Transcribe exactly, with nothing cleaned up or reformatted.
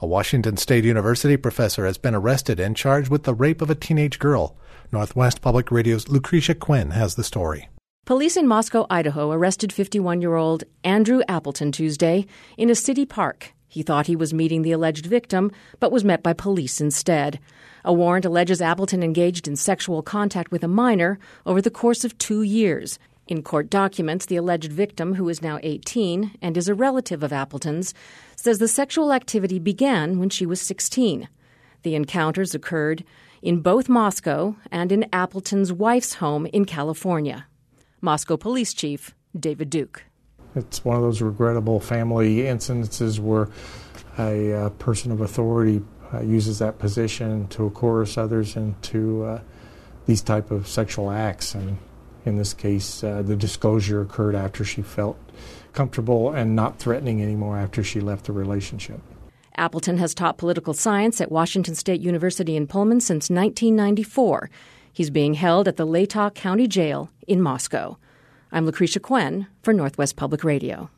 Washington State University professor has been arrested and charged with the rape of a teenage girl. Northwest Public Radio's Lucretia Quinn has the story. Police in Moscow, Idaho, arrested fifty-one-year-old Andrew Appleton Tuesday in a city park. He thought he was meeting the alleged victim, but was met by police instead. A warrant alleges Appleton engaged in sexual contact with a minor over the course of two years. In court documents, the alleged victim, who is now eighteen and is a relative of Appleton's, says the sexual activity began when she was sixteen. The encounters occurred in both Moscow and in Appleton's wife's home in California. Moscow Police Chief David Duke. It's one of those regrettable family incidences where a uh, person of authority uh, uses that position to coerce others into uh, these type of sexual acts. And in this case, uh, the disclosure occurred after she felt comfortable and not threatening anymore after she left the relationship. Appleton has taught political science at Washington State University in Pullman since nineteen ninety-four. He's being held at the Latah County Jail in Moscow. I'm Lucretia Quinn for Northwest Public Radio.